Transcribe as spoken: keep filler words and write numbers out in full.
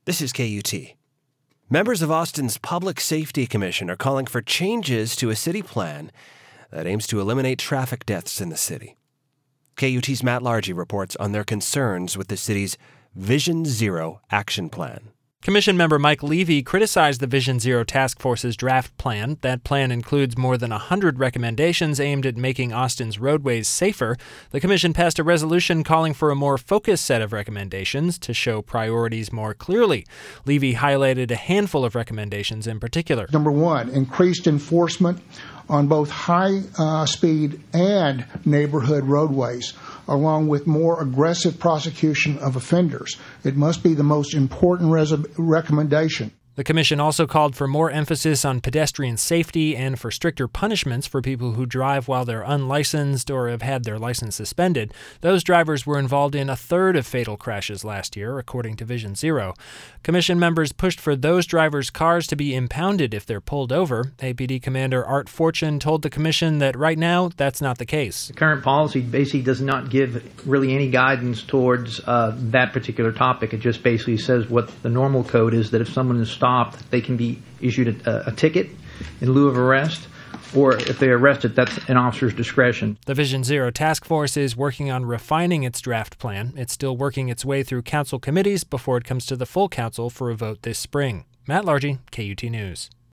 This is K U T. Members of Austin's Public Safety Commission are calling for changes to a city plan that aims to eliminate traffic deaths in the city. K U T's Matt Largy reports on their concerns with the city's Vision Zero action plan. Commission member Mike Levy criticized the Vision Zero Task Force's draft plan. That plan includes more than one hundred recommendations aimed at making Austin's roadways safer. The commission passed a resolution calling for a more focused set of recommendations to show priorities more clearly. Levy highlighted a handful of recommendations in particular. Number one, increased enforcement on both high-speed uh, and neighborhood roadways, along with more aggressive prosecution of offenders. It must be the most important res- recommendation. The commission also called for more emphasis on pedestrian safety and for stricter punishments for people who drive while they're unlicensed or have had their license suspended. Those drivers were involved in a third of fatal crashes last year, according to Vision Zero. Commission members pushed for those drivers' cars to be impounded if they're pulled over. A P D Commander Art Fortune told the commission that right now that's not the case. The current policy basically does not give really any guidance towards uh, that particular topic. It just basically says what the normal code is, that if someone is stopped, they can be issued a, a ticket in lieu of arrest, or if they're arrested, that's an officer's discretion. The Vision Zero Task Force is working on refining its draft plan. It's still working its way through council committees before it comes to the full council for a vote this spring. Matt Largy, K U T News.